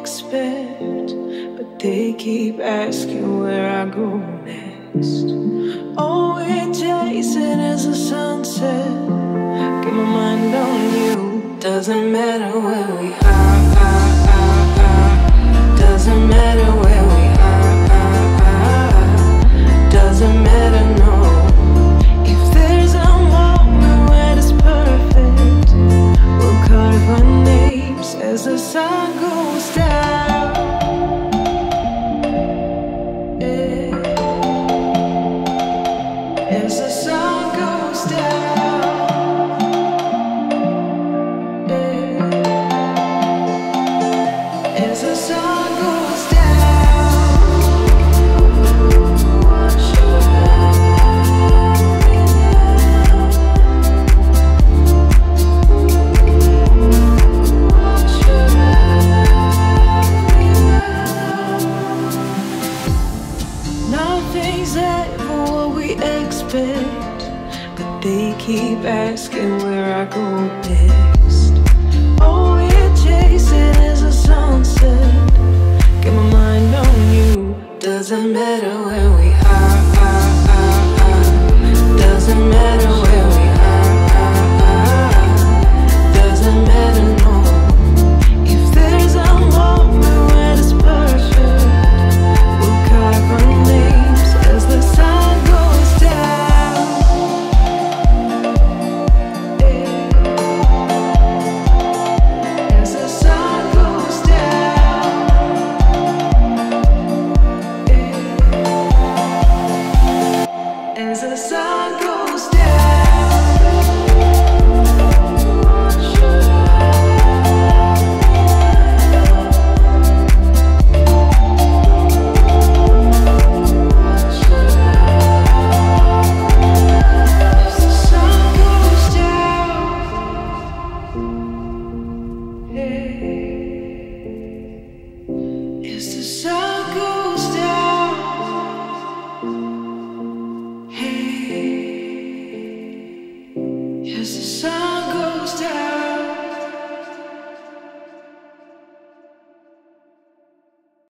expect, but they keep asking where I go next. All we're chasing is a sunset. Get my mind on you. Doesn't matter where we are. Doesn't matter where we are. Doesn't matter, no. If there's a moment when it's perfect, we'll carve our names as the sun goes down. Yeah. As the sun goes down. Yeah. As the sun goes down. Watch your nothing's ever what we expect, but they keep asking where I go next. All we're chasing is a sunset. Get my mind on you. Doesn't matter where we are. Doesn't matter.